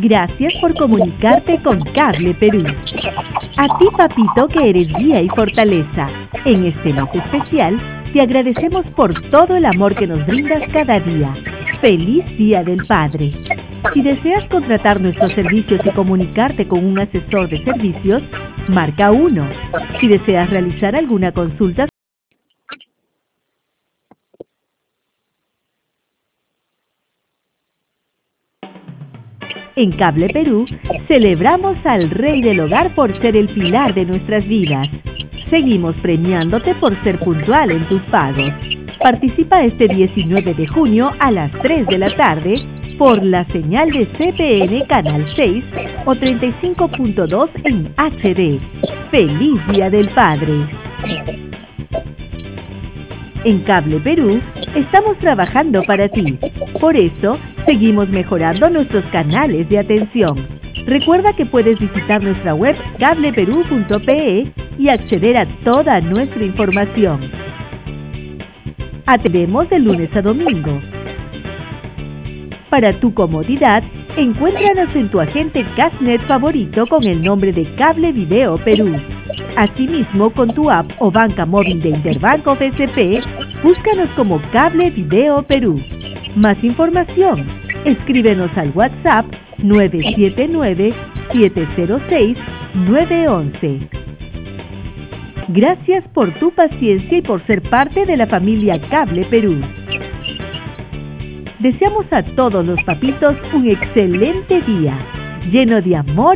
Gracias por comunicarte con Cable Perú. A ti, papito, que eres guía y fortaleza. En este mes especial, te agradecemos por todo el amor que nos brindas cada día. ¡Feliz Día del Padre! Si deseas contratar nuestros servicios y comunicarte con un asesor de servicios, marca 1. Si deseas realizar alguna consulta, en Cable Perú, celebramos al Rey del Hogar por ser el pilar de nuestras vidas. Seguimos premiándote por ser puntual en tus pagos. Participa este 19 de junio a las 3 de la tarde por la señal de CPN Canal 6 o 35.2 en HD. ¡Feliz Día del Padre! En Cable Perú, estamos trabajando para ti. Por eso, seguimos mejorando nuestros canales de atención. Recuerda que puedes visitar nuestra web cableperú.pe y acceder a toda nuestra información. Atendemos de lunes a domingo. Para tu comodidad, encuéntranos en tu agente Cashnet favorito con el nombre de Cable Video Perú. Asimismo, con tu app o banca móvil de Interbanco BCP, búscanos como Cable Video Perú. Más información, escríbenos al WhatsApp 979-706-911. Gracias por tu paciencia y por ser parte de la familia Cable Perú. Deseamos a todos los papitos un excelente día, lleno de amor